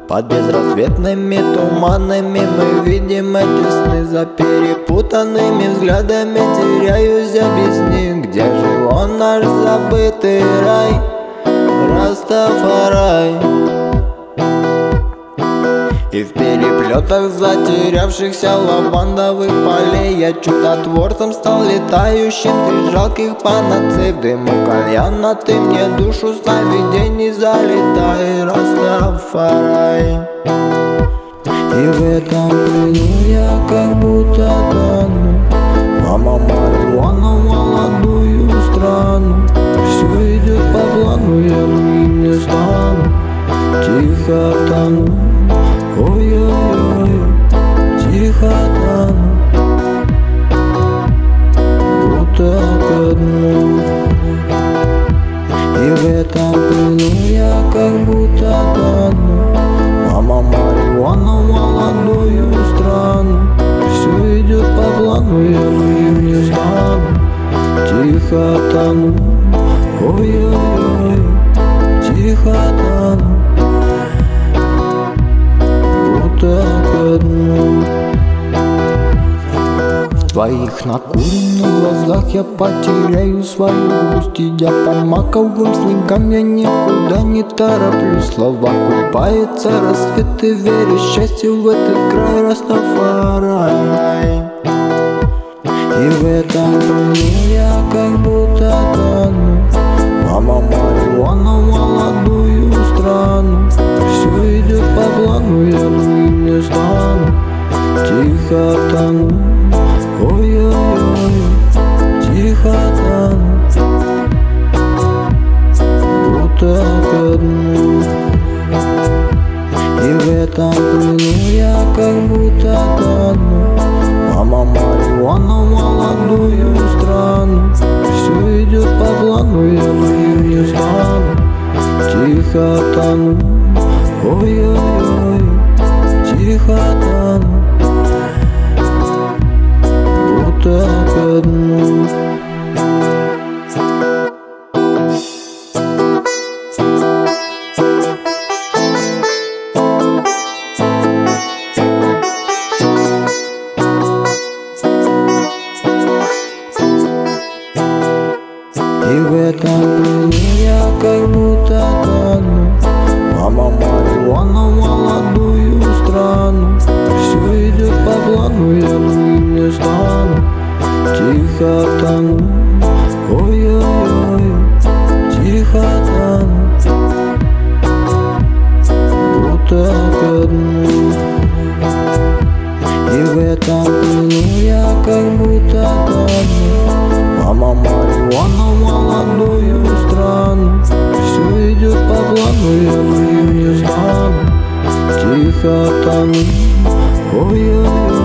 Под безрассветными туманами мы видим эти сны. За перепутанными взглядами теряюсь без них. Где же он, наш забытый рай, Растафарай? И в переплетах затерявшихся лавандовых полей я чудотворцем стал летающим среди жалких панацей. В дыму кальяна ты мне душу сновидений залетай, Растафарай. И в этом плену я как будто тону. Мама марихуана в молодую страну. Все идет по плану, я другим не стану. Тихо тону, ой-ой-ой, тихо тону, будто ко дну. И в этом плену я как будто тону. Мама марихуана в молодую страну. Все идет по плану, я другим не стану. Тихо тону, ой-ой-ой, тихо тону, будто ко дну. В твоих накуренных глазах я потеряю свою грусть. Идя по маковым снегам, я никуда не тороплюсь. В словах купается рассвет и верю счастью в этот край, Растафарай. И в этом плену я как будто тону. Мама марихуана в молодую страну. Все идет по плану, я другим не стану. Тихо тону, ой-ой-ой, тихо тону, будто ко дну. И в этом плену я как будто тону. Мама марихуана в молодую страну. Все идет по плану, я другим не стану. Тихо тону, ой-ой-ой, тихо тону, будто ко дну. И в этом плену я как будто тону. Мама марихуана в молодую страну. Все идет по плану, я другим не стану. Тихо тону, ой-ой-ой, тихо тону, будто ко дну. И в этом плену я как будто тону. Мама марихуана в молодую страну. Все идет по плану, я другим не стану. Тихо тону, ой-ой-ой.